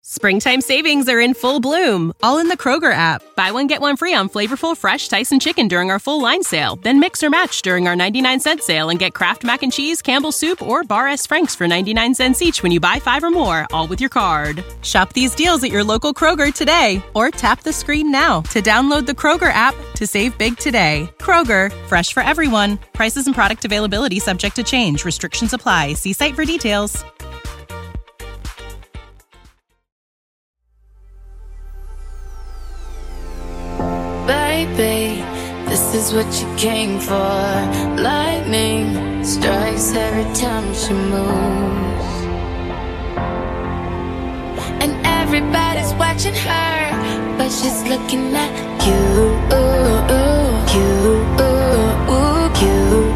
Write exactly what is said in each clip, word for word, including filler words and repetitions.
Springtime savings are in full bloom, all in the Kroger app. Buy one, get one free on flavorful, fresh Tyson chicken during our full line sale. Then mix or match during our ninety-nine cent sale and get Kraft Mac and Cheese, Campbell's Soup, or Bar S. Frank's for ninety-nine cents each when you buy five or more, all with your card. Shop these deals at your local Kroger today, or tap the screen now to download the Kroger app to save big today. Kroger, fresh for everyone. Prices and product availability subject to change. Restrictions apply. See site for details. Baby, this is what you came for. Lightning strikes every time she moves, and everybody's watching her, but she's looking at you, you, you, you.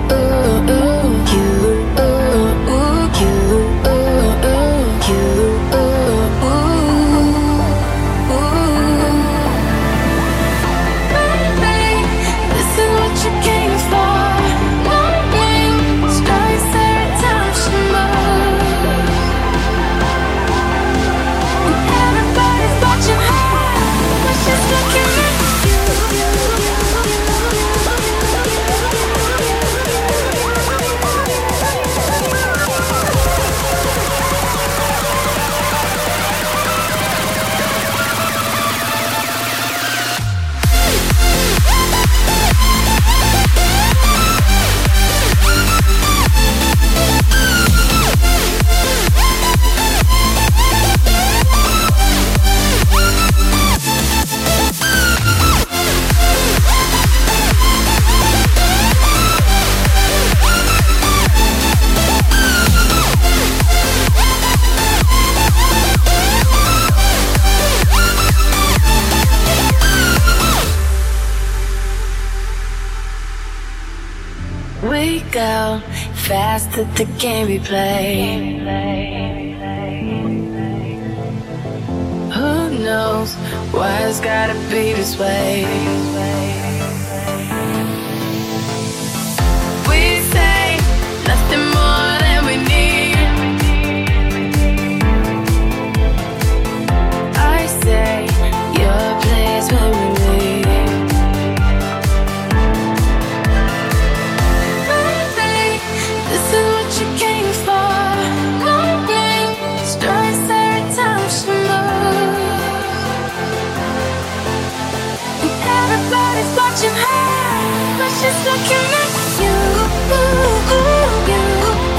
We go fast that the game we play. Who knows why it's gotta be this way? We say nothing more than we need. I say your place when we leave. This is what you came for. Lightning strikes every time she moves, and everybody's watching her, but she's looking at you, you, you, you.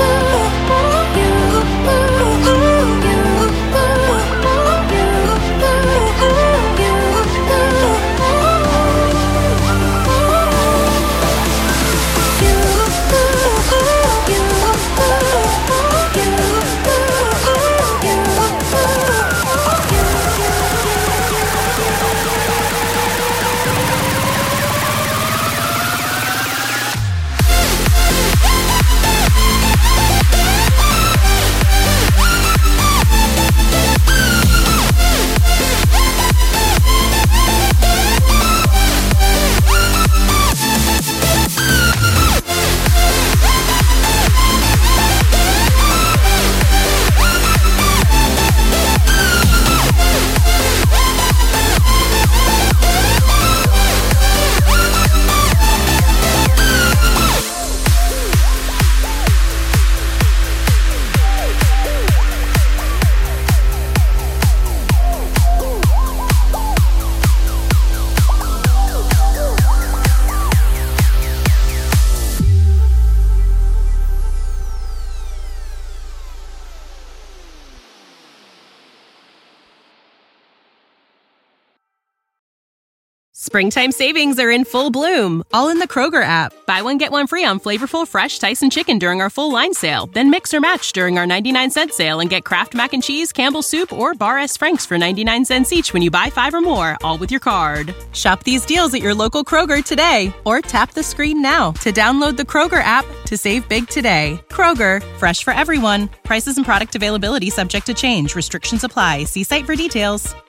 Springtime savings are in full bloom, all in the Kroger app. Buy one, get one free on flavorful, fresh Tyson chicken during our full line sale. Then mix or match during our ninety-nine cent sale and get Kraft Mac and Cheese, Campbell's Soup, or Bar S. Frank's for ninety-nine cents each when you buy five or more, all with your card. Shop these deals at your local Kroger today, or tap the screen now to download the Kroger app to save big today. Kroger, fresh for everyone. Prices and product availability subject to change. Restrictions apply. See site for details.